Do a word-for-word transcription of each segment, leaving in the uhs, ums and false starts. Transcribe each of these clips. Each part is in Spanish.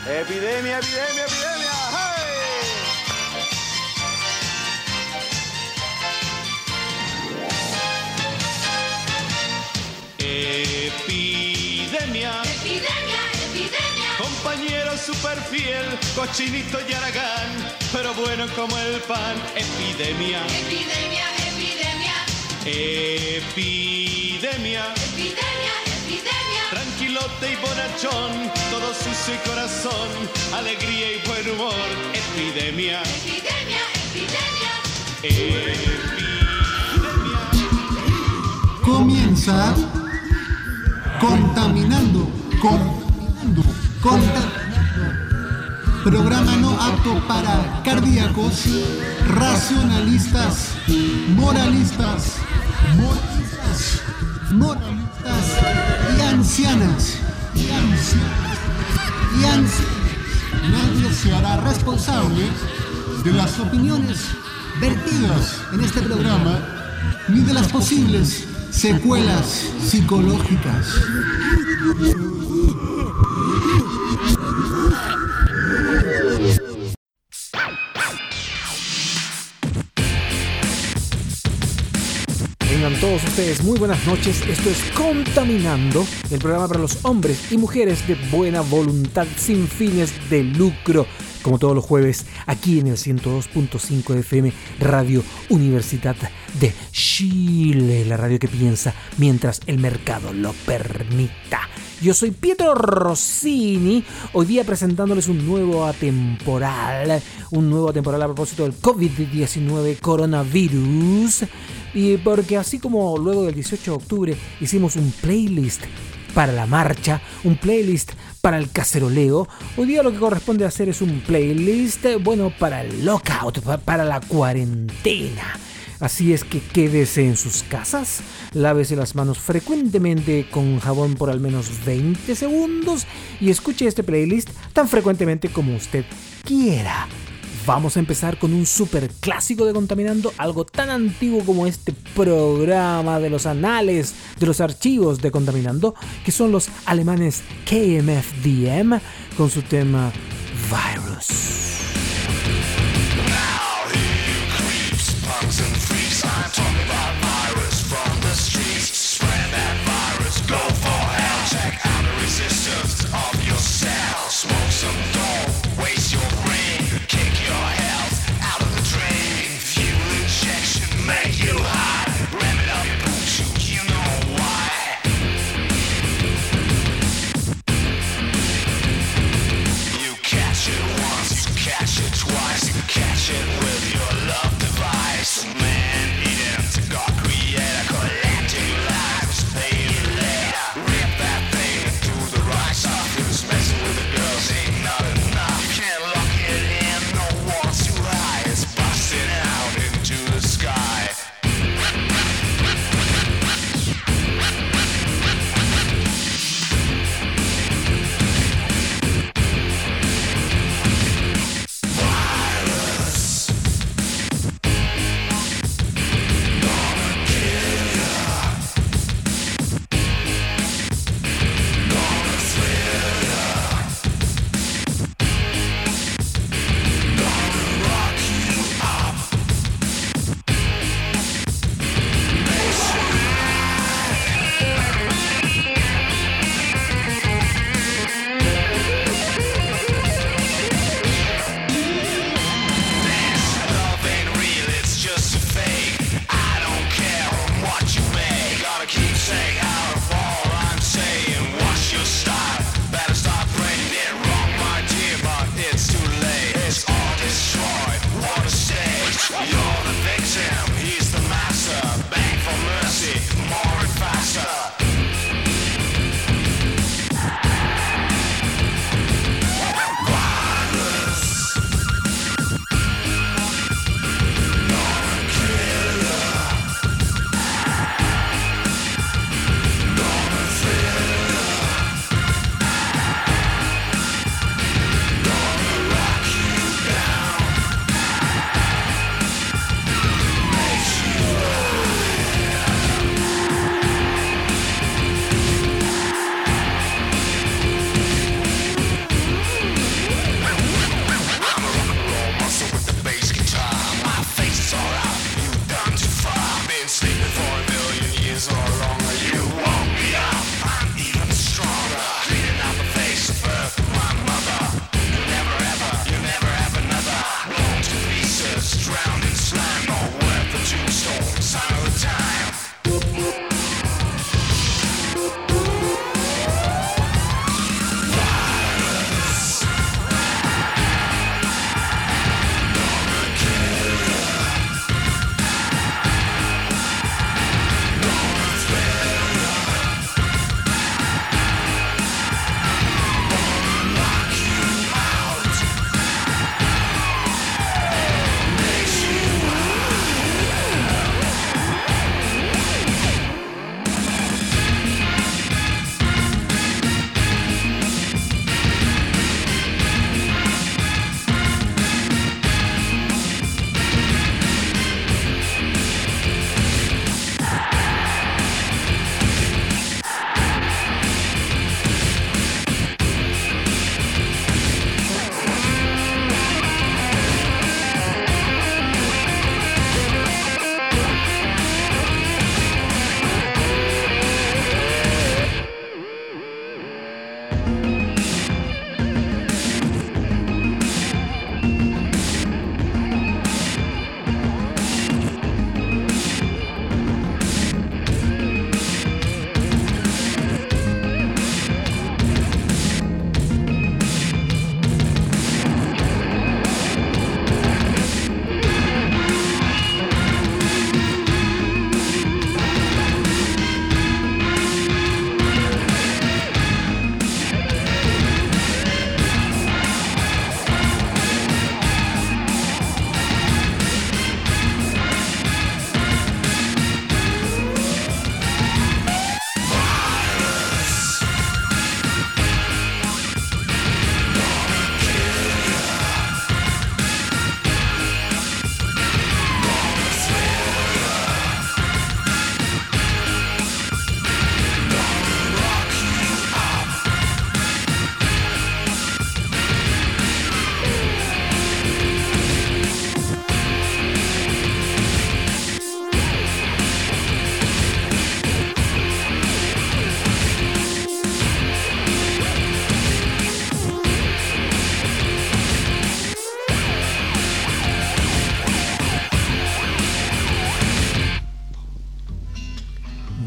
Epidemia, epidemia, epidemia. ¡Hey! Epidemia. Epidemia, epidemia. Compañero super fiel, cochinito y aragán, pero bueno como el pan. Epidemia. Epidemia, epidemia. Epidemia. Epidemia, epidemia. Tranquilote y bonachón, todo sucio y corazón, alegría y buen humor. Epidemia. Epidemia, epidemia. Epidemia. Comienza Contaminando, Contaminando, Contaminando. Programa no apto para cardíacos, racionalistas, moralistas, moralistas, moralistas y ancianas. Y ancianas. Y ancianas. Nadie se hará responsable de las opiniones vertidas en este programa ni de las posibles secuelas psicológicas. Tengan todos ustedes muy buenas noches. Esto es Contaminando, el programa para los hombres y mujeres de buena voluntad sin fines de lucro. Como todos los jueves, aquí en el ciento dos punto cinco F M, Radio Universidad de Chile, la radio que piensa mientras el mercado lo permita. Yo soy Pietro Rossini, hoy día presentándoles un nuevo atemporal, un nuevo atemporal a propósito del covid diecinueve coronavirus, y porque así como luego del dieciocho de octubre hicimos un playlist para la marcha, un playlist para el caceroleo, hoy día lo que corresponde hacer es un playlist, bueno, para el lockout, para la cuarentena. Así es que quédese en sus casas, lávese las manos frecuentemente con jabón por al menos veinte segundos y escuche este playlist tan frecuentemente como usted quiera. Vamos a empezar con un super clásico de Contaminando, algo tan antiguo como este programa de los anales, de los archivos de Contaminando, que son los alemanes K M F D M con su tema Virus. Catch it with your love device. Man eating to God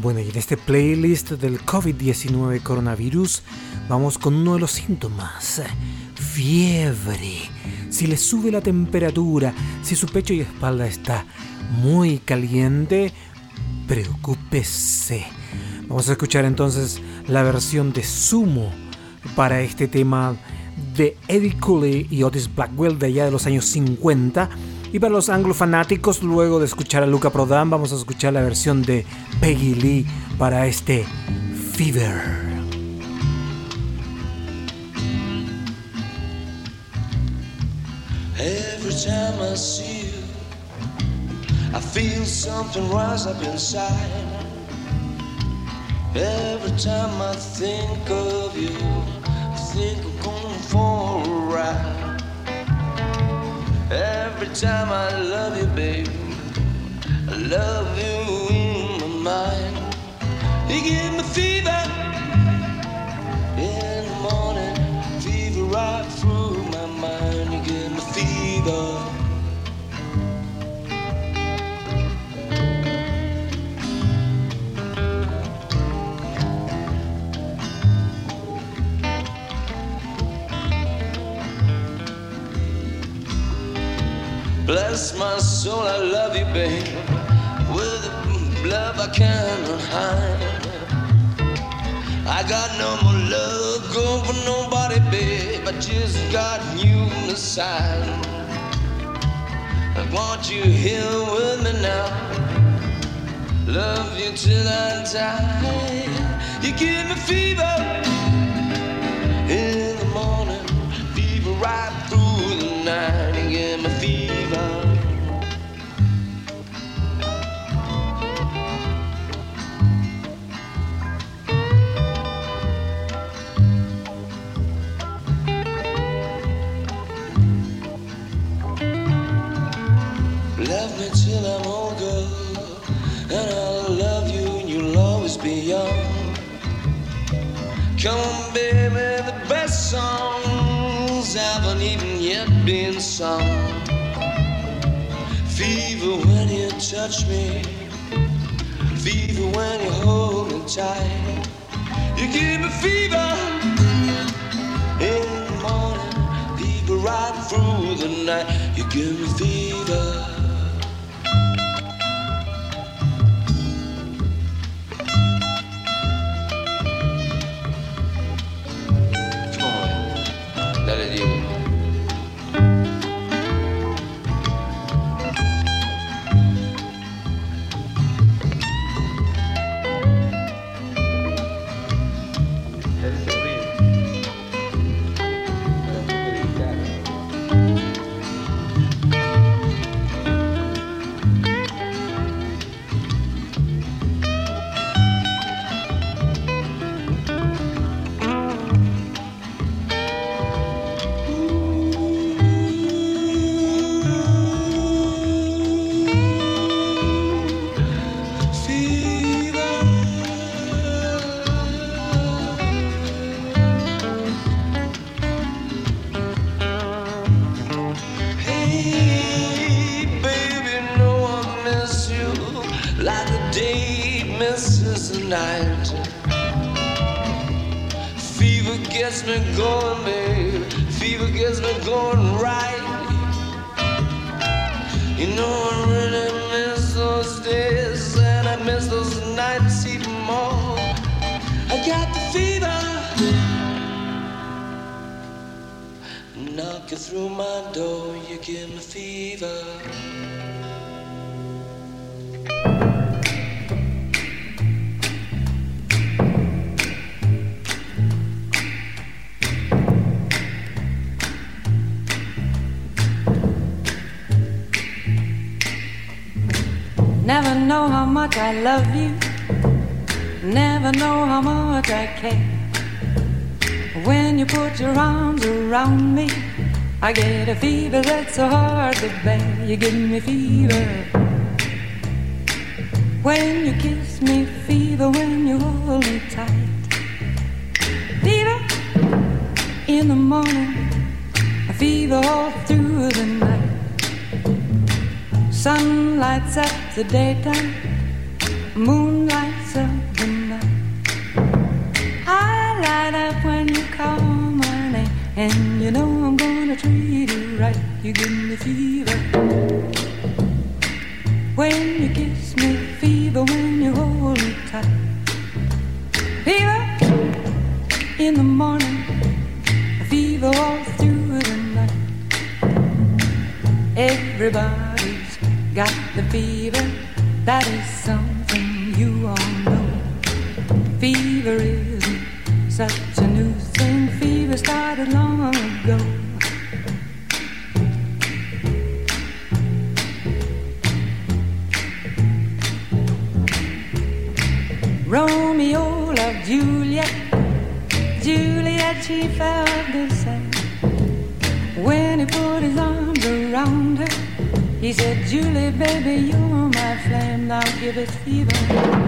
Bueno, y en este playlist del COVID diecinueve coronavirus vamos con uno de los síntomas: fiebre. Si le sube la temperatura, si su pecho y espalda está muy caliente, preocúpese. Vamos a escuchar entonces la versión de Sumo para este tema de Eddie Cooley y Otis Blackwell de allá de los años cincuenta. Y para los anglofanáticos, luego de escuchar a Luca Prodan, vamos a escuchar la versión de Peggy Lee para este Fever. Every time I see you, I feel something rise up inside. Every time I think of you, I think I'm going for a ride. Every time I love you, baby, I love you in my mind. You give me fever in the morning, fever right through my mind. You give me fever. Bless my soul, I love you, babe, with a love I cannot hide. I got no more love going for nobody, babe, I just got you on the side. I want you here with me now, love you till I die. You give me fever in the morning, fever right through the night. You give me fever. Love me till I'm old, girl, and I'll love you and you'll always be young. Come on, baby, the best songs haven't even yet been sung. Fever when you touch me, fever when you hold me tight. You give me fever in the morning, fever right through the night. You give me fever. Never know how much I love you, never know how much I care. When you put your arms around me, I get a fever that's so hard to bear. You give me fever when you kiss me, fever when you hold me tight. Fever in the morning, a fever all through the night. Sun lights up the daytime, moon lights up And you know I'm gonna treat you right. You give me fever when you kiss me, fever when you hold me tight. Fever in the morning, fever all through the night. Everybody's got the fever, that is something you all know. Fever isn't such a new thing, fever started long ago. Romeo loved Juliet, Juliet, she felt the same. When he put his arms around her, he said, Julie, baby, you're my flame, now give it fever.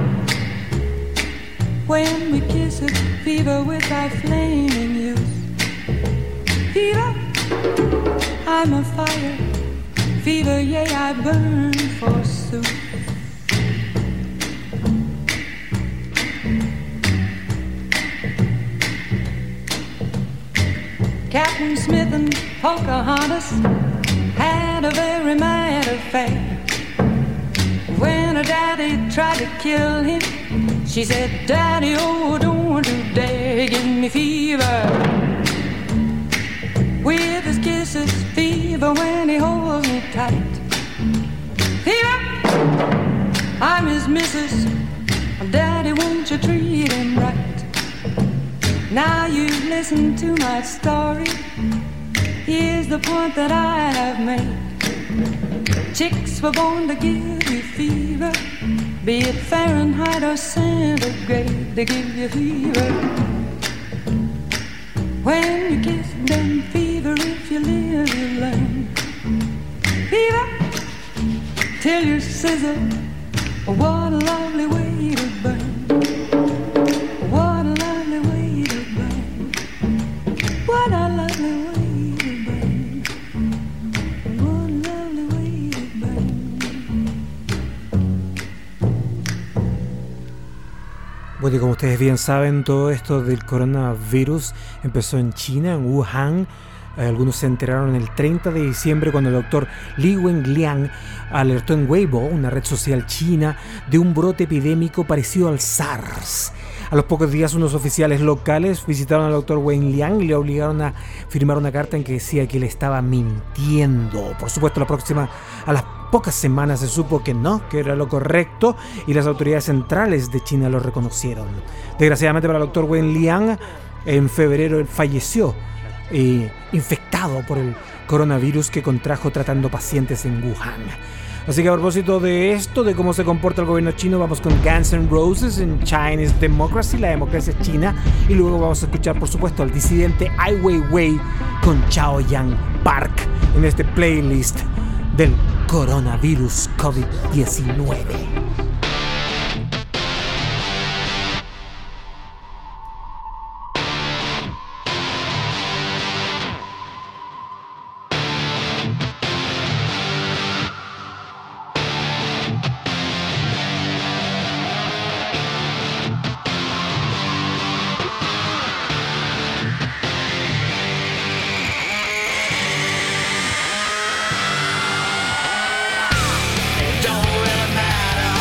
When we kiss it, fever with our flaming youth. Fever, I'm a fire. Fever, yea, I burn forsooth. Captain Smith and Pocahontas had a very mad affair. When her daddy tried to kill him, she said, Daddy, oh, don't you dare give me fever. With his kisses, fever when he holds me tight. Fever, I'm his missus. Daddy, won't you treat him right? Now you've listened to my story. Here's the point that I have made. Chicks were born to give you fever, be it Fahrenheit or centigrade, they give you fever. When you kiss them, fever, if you live, you learn. Fever, till you sizzle, what a lovely way to burn. What a lovely way to burn. What a lovely way. Bueno, y como ustedes bien saben, todo esto del coronavirus empezó en China, en Wuhan. Algunos se enteraron el treinta de diciembre cuando el doctor Li Wenliang alertó en Weibo, una red social china, de un brote epidémico parecido al SARS. A los pocos días, unos oficiales locales visitaron al doctor Wenliang y le obligaron a firmar una carta en que decía que él estaba mintiendo. Por supuesto, la próxima, a las pocas semanas se supo que no, que era lo correcto, y las autoridades centrales de China lo reconocieron. Desgraciadamente para el doctor Wenliang, en febrero él falleció, eh, infectado por el coronavirus que contrajo tratando pacientes en Wuhan. Así que a propósito de esto, de cómo se comporta el gobierno chino, vamos con Guns N' Roses en Chinese Democracy, la democracia china, y luego vamos a escuchar, por supuesto, al disidente Ai Weiwei con Chaoyang Park en este playlist del coronavirus COVID diecinueve. Don't really matter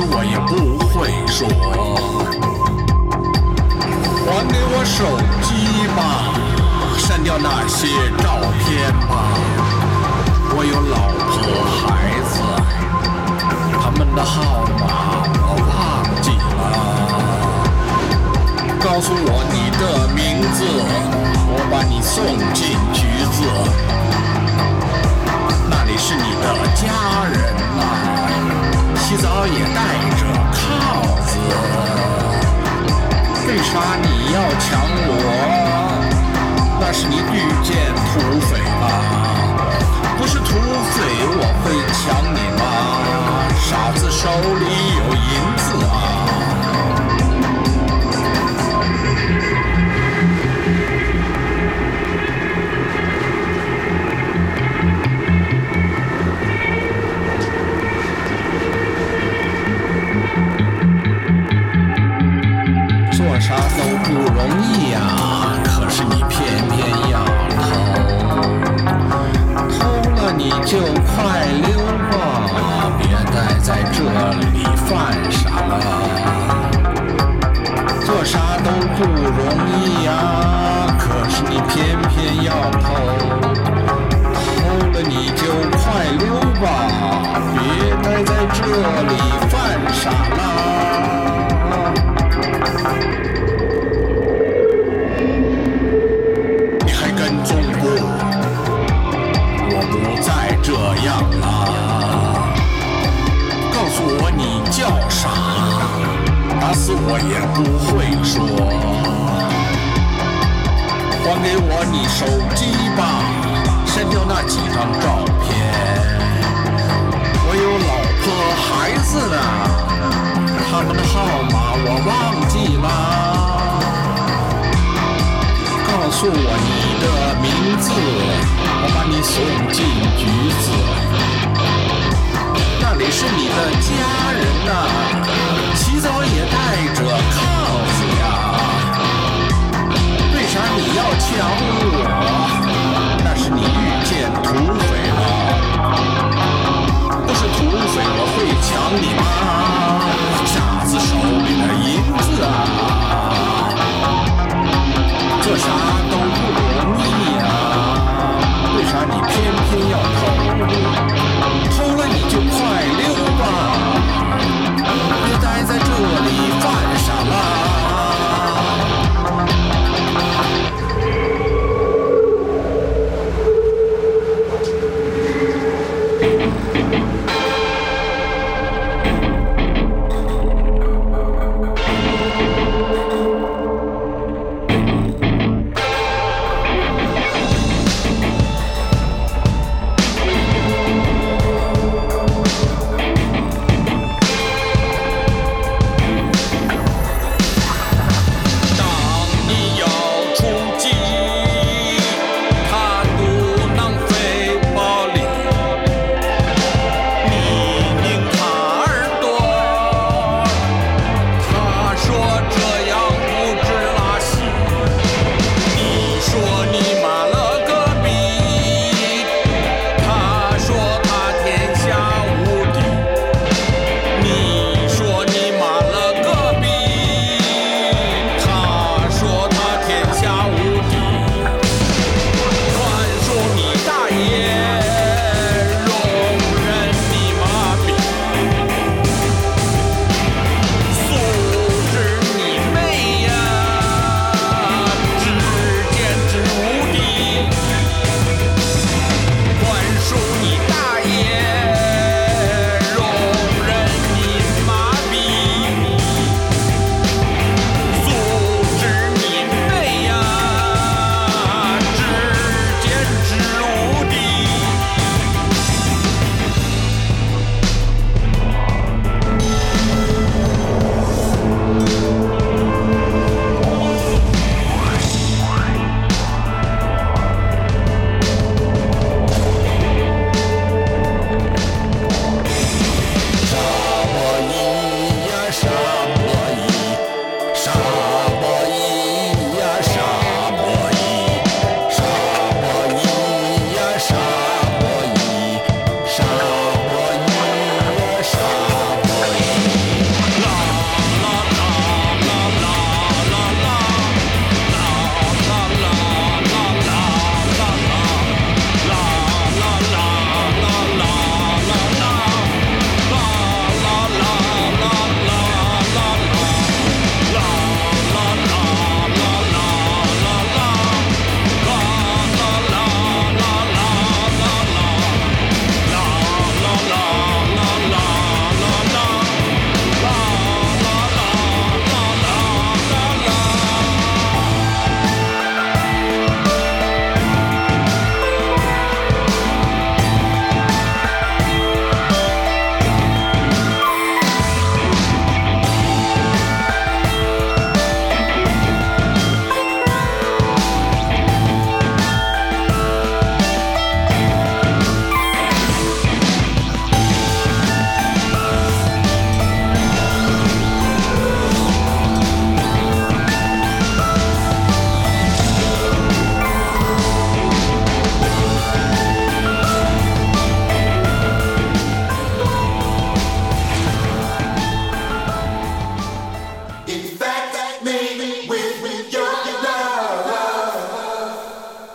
我也不会说。还给我手机吧，删掉那些照片吧。我有老婆孩子，他们的号码我忘记了。告诉我你的名字，我把你送进局子。那里是你的家人啊，洗澡也带着铐子。为啥你要抢我？那是你遇见土匪了。不是土匪我会抢你吗？傻子手里有银子啊。做啥都不容易呀，可是你偏偏要偷。偷了你就快溜吧，别待在这里犯傻了。做啥都不容易呀，可是你偏偏要偷。偷了你就快溜吧，别待在这里犯傻了。跟踪过，我不再这样了。告诉我你叫啥，打死我也不会说。还给我你手机吧，删掉那几张照片。我有老婆孩子呢，他们的号码我忘记了。告诉我你的名字，我把你送进局子。那里是你的家人呐、啊，洗澡也带着铐子呀。为啥你要抢我？那是你遇见土匪了。不是土匪我会抢你吗？傻子手里的银子啊。做啥都不容易呀，为啥你偏偏要偷？偷了你就快溜吧，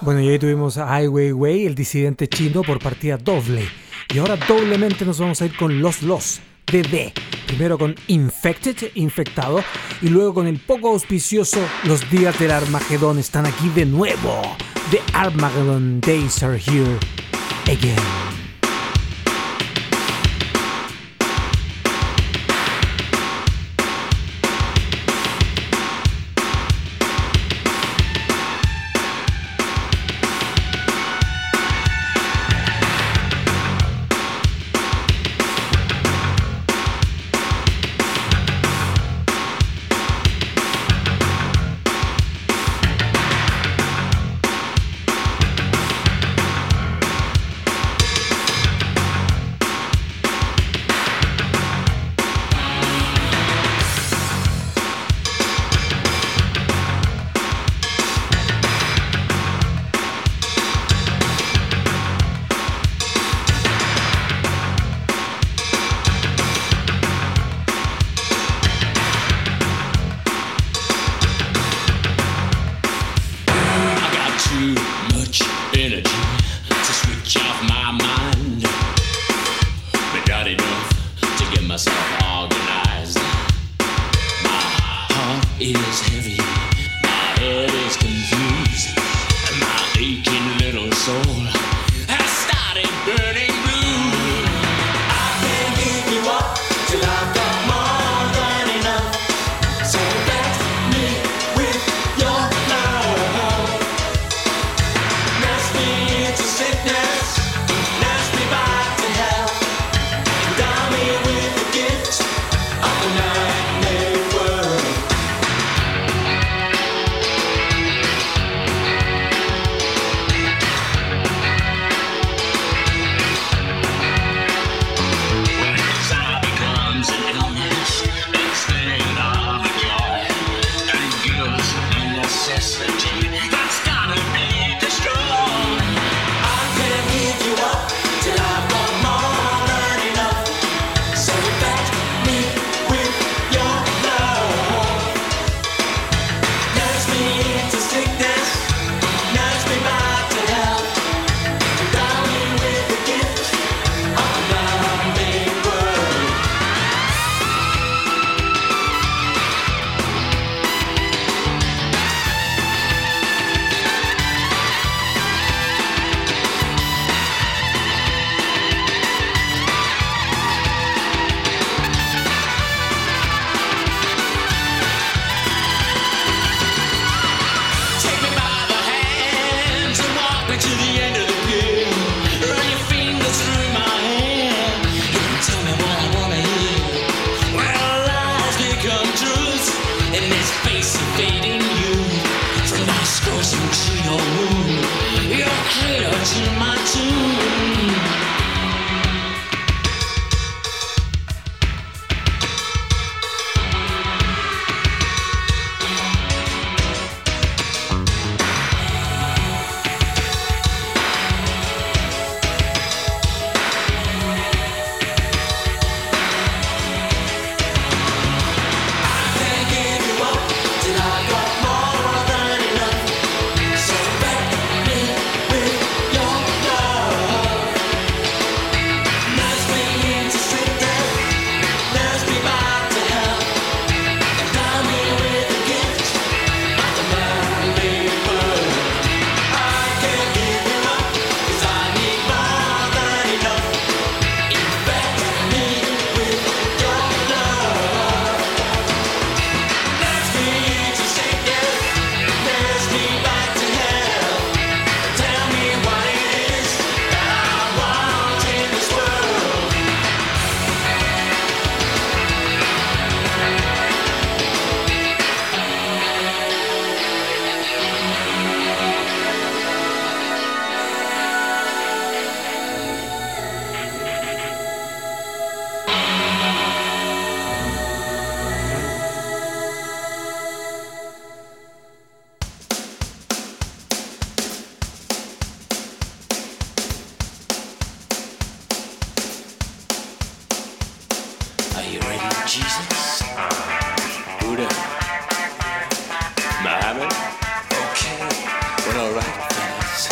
Bueno, y ahí tuvimos a Ai Weiwei, el disidente chino, por partida doble. Y ahora doblemente nos vamos a ir con Los Los, de D. Primero con Infected, infectado, y luego con el poco auspicioso Los Días del Armagedón. Están aquí de nuevo. The Armageddon Days are here again. Jesus, Buddha, Muhammad. Okay, well, all right, fellas.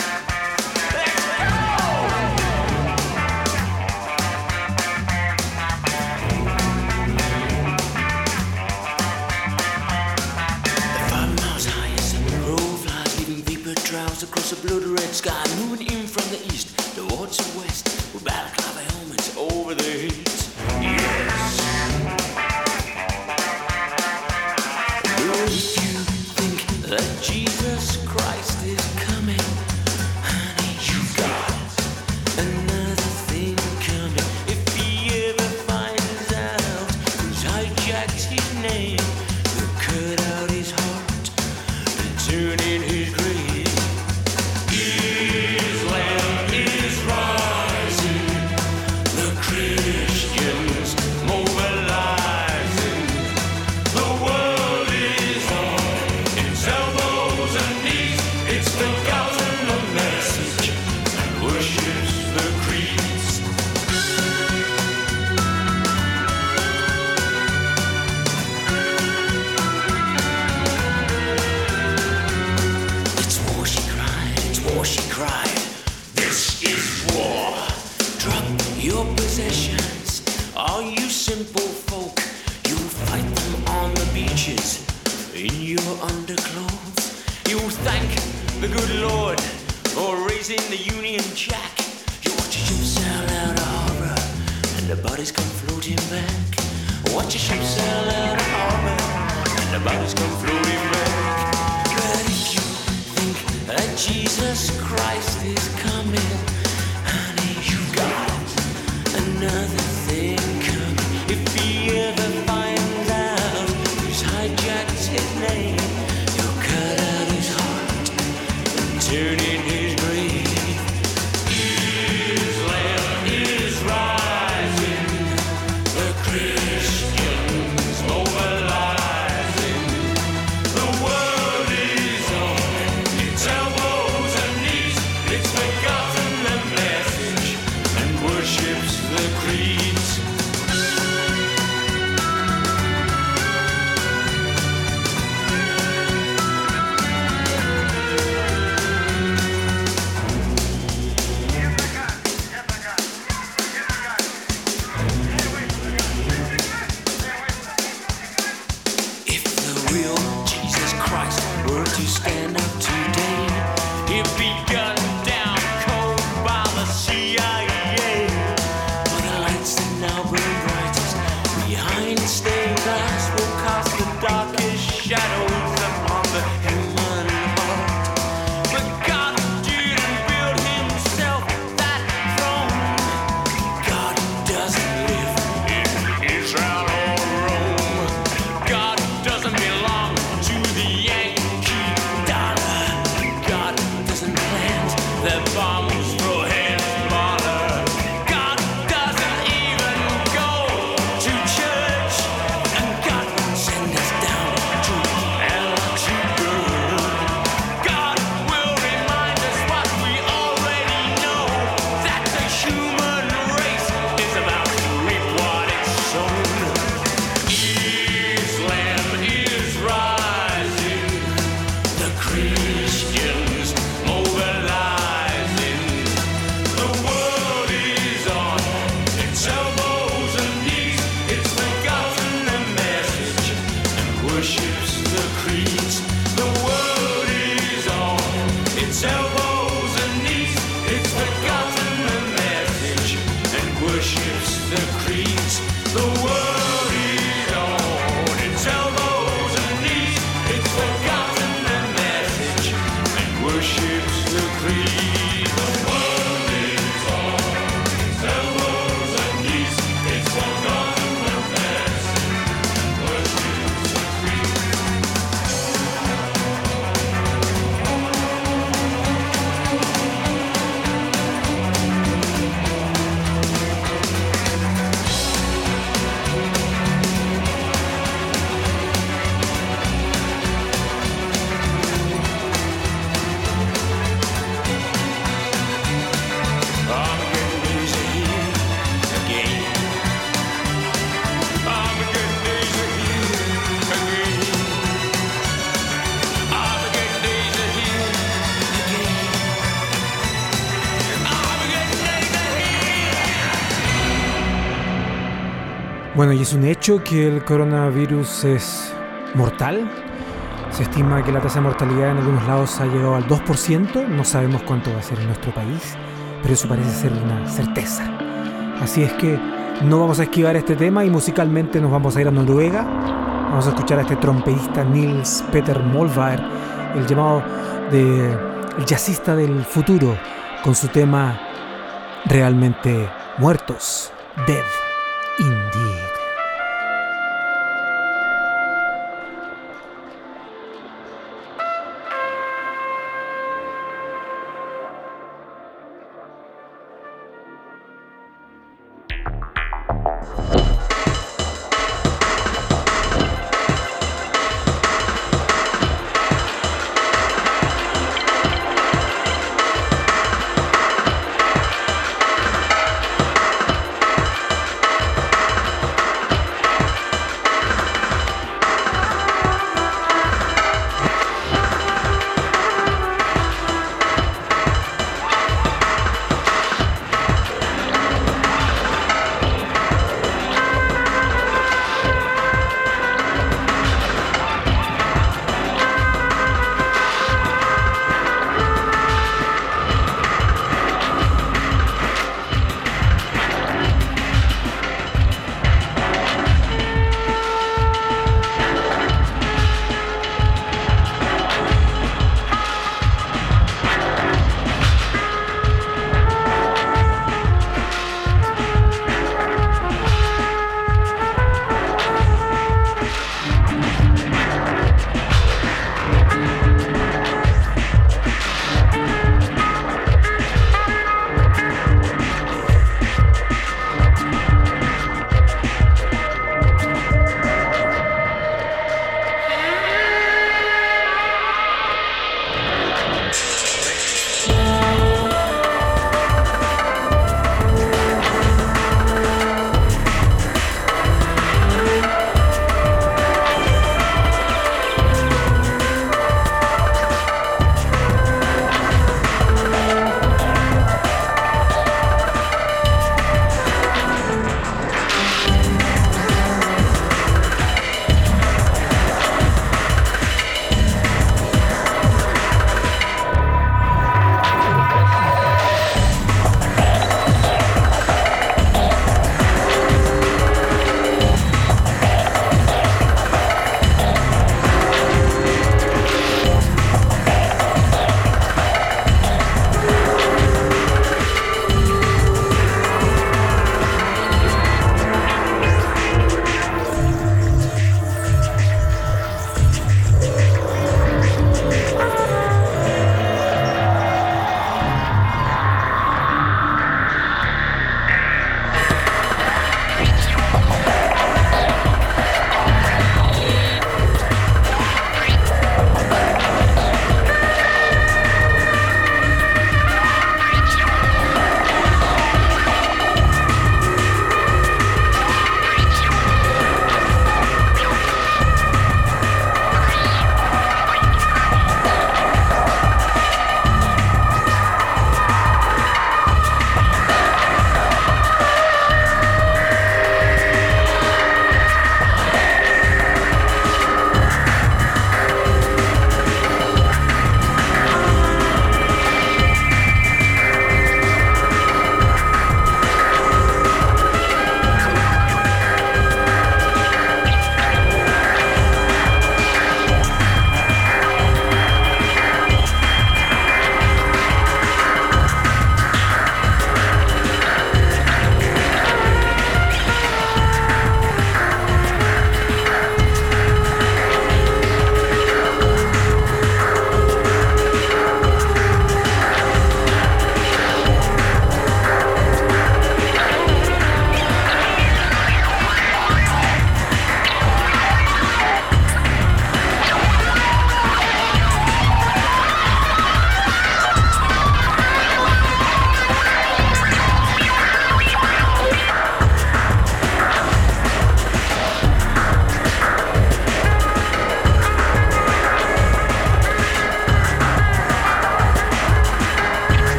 name, who cut out his heart and turned in his grave. Islam is rising, the Christians mobilizing. The world is on its elbows and knees. It's forgotten the message and worships the creeds. It's war, she cried, it's war, she cried. This is war. Drop your possessions, all you simple folk. You'll fight them on the beaches in your underclothes. You'll thank the good Lord for raising the Union Jack. You watch a ship sail out of harbor and the bodies come floating back. Watch a ship sail out of harbor and the bodies come floating back. But if you think that Jesus Christ is coming, honey, you got another thing coming. If he ever finds out who's hijacked his name, he'll cut out his heart and turn in his grave. Islam is rising, the Christians mobilizing. The world is on its elbows and knees. It's forgotten the message and worships the creeds. If the real Jesus Christ were to stand up today, he'd be gunned down cold by the C I A. But the lights that now burn brightest behind stained glass will cast the darkest shadows upon the human heart. But God didn't build himself that throne. God doesn't live in Israel or Rome. God doesn't belong to the Yankee dollar. God doesn't plant the bombs for Hezbollah. God doesn't even go to church. And God won't send us down to hell to burn. God will remind us what we already know, that the human race is about to reap what it's sown. Islam is rising, the Christians mobilizing. The world is on its elbows and knees. It's forgotten the message and worships the creeds. The world is on its elbows and knees. It's forgotten the message and worships the creeds. The world is on its elbows and knees. It's forgotten the message and worships the creed. The world is on its elbows and knees. It's forgotten the message and worships the creed. Armageddon is here again. Armageddon is here again. Armageddon is here again. Armageddon is here. Bueno, y es un hecho que el coronavirus es mortal. Se estima que la tasa de mortalidad en algunos lados ha llegado al dos por ciento. No sabemos cuánto va a ser en nuestro país, pero eso parece ser una certeza. Así es que no vamos a esquivar este tema y musicalmente nos vamos a ir a Noruega. Vamos a escuchar a este trompetista Nils Petter Molvær, el llamado de el jazzista del futuro, con su tema Realmente Muertos, Dead Indeed.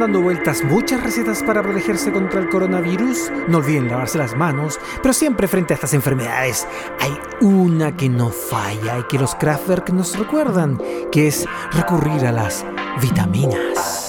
dando vueltas muchas recetas para protegerse contra el coronavirus. No olviden lavarse las manos, pero siempre frente a estas enfermedades hay una que no falla y que los Kraftwerk nos recuerdan, que es recurrir a las vitaminas.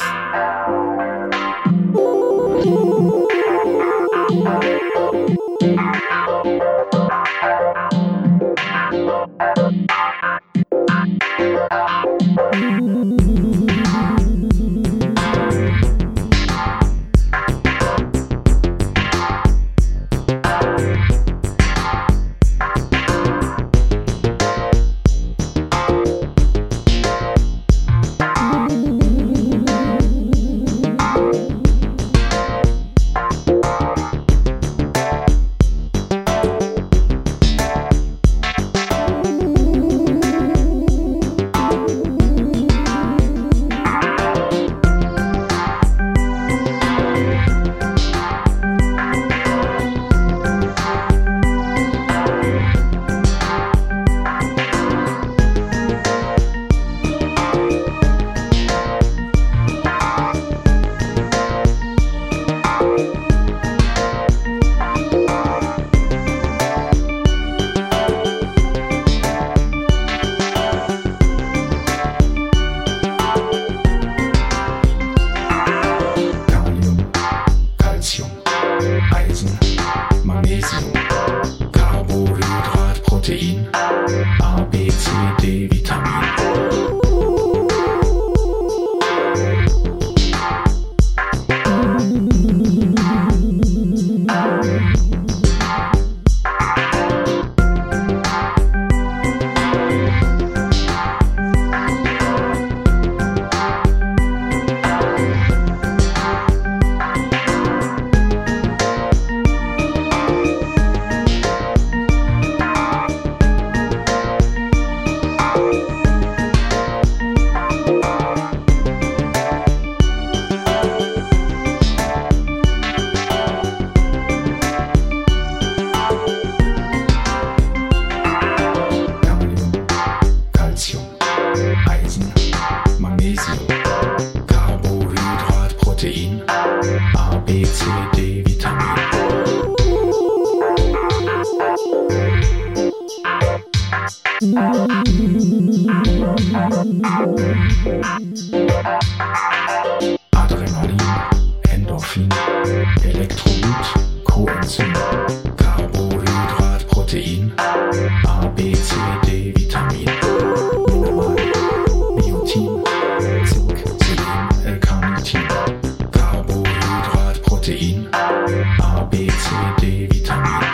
Adrenalin, Endorphin, Elektrolyt, Coenzym, Carbohydrat, Protein, A, B, C, D, Vitamin, Mineral, Biotin, Zink, Selen, L-Carnitin, Carbohydrat, Protein, A, B, C, D, Vitamin.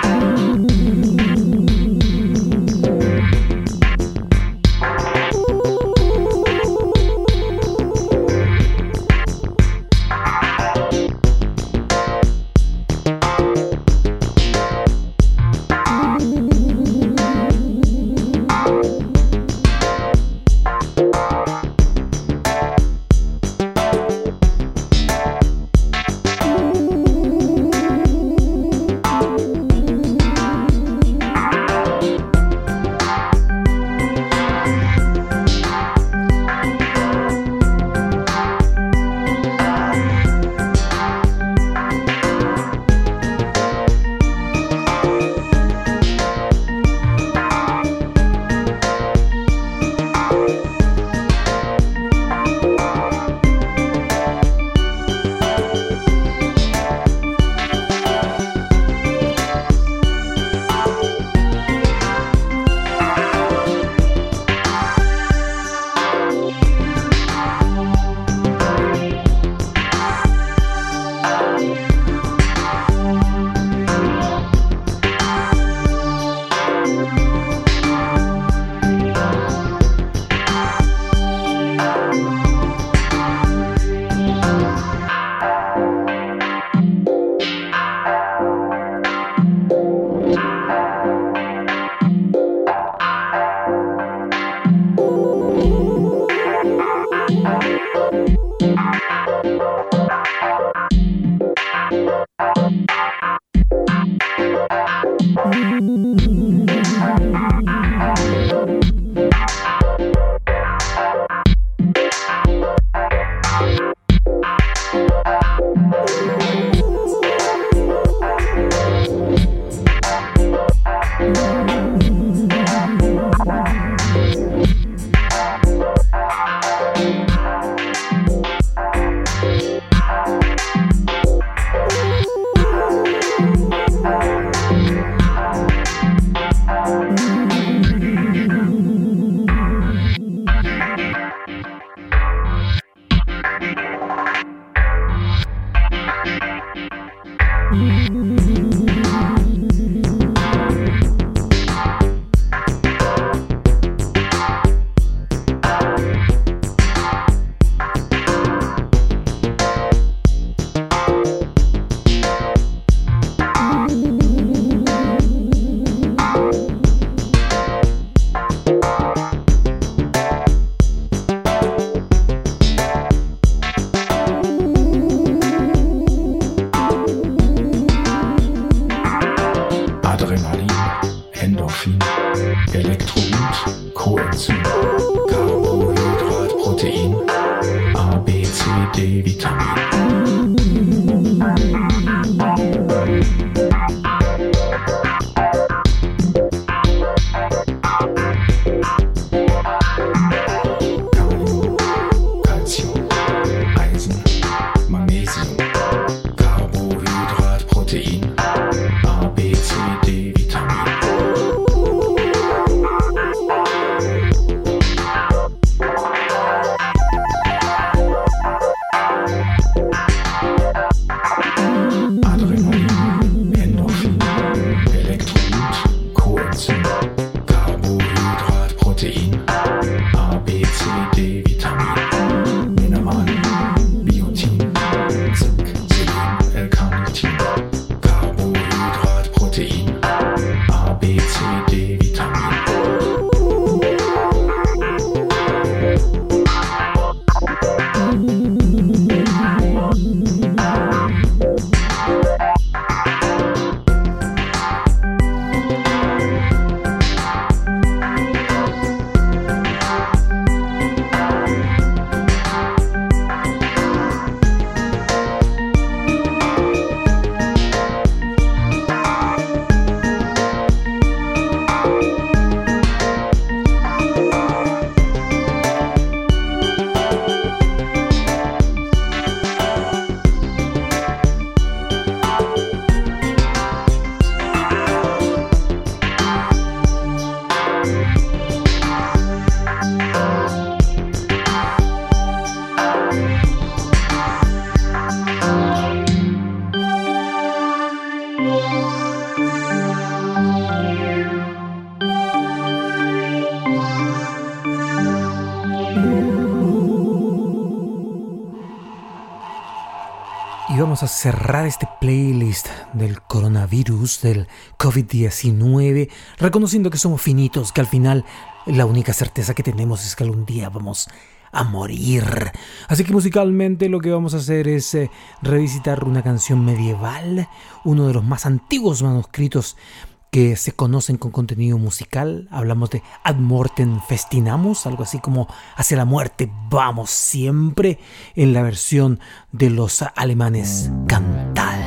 Y vamos a cerrar este playlist del coronavirus, del covid diecinueve, reconociendo que somos finitos, que al final la única certeza que tenemos es que algún día vamos a morir. Así que musicalmente lo que vamos a hacer es eh, revisitar una canción medieval, uno de los más antiguos manuscritos que se conocen con contenido musical. Hablamos de Ad Mortem Festinamus, algo así como Hacia la muerte vamos siempre, en la versión de los alemanes Cantal.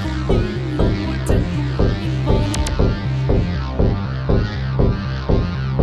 Thank you.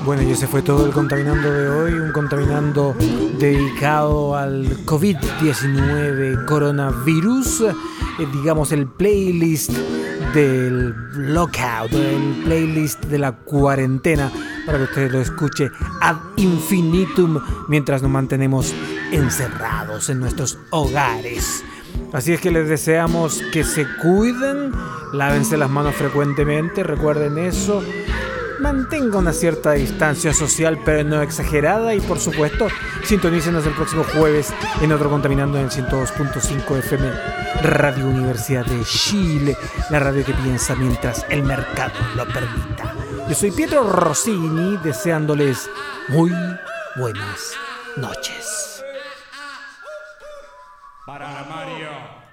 Bueno, y ese fue todo el Contaminando de hoy, un Contaminando dedicado al covid diecinueve, coronavirus, eh, digamos el playlist del lockout, el playlist de la cuarentena, para que usted lo escuche ad infinitum mientras nos mantenemos encerrados en nuestros hogares. Así es que les deseamos que se cuiden, lávense las manos frecuentemente, recuerden eso. Mantenga una cierta distancia social, pero no exagerada. Y por supuesto, sintonícenos el próximo jueves en otro Contaminando en el ciento dos punto cinco F M, Radio Universidad de Chile, la radio que piensa mientras el mercado lo permita. Yo soy Pietro Rossini, deseándoles muy buenas noches. Para Mario.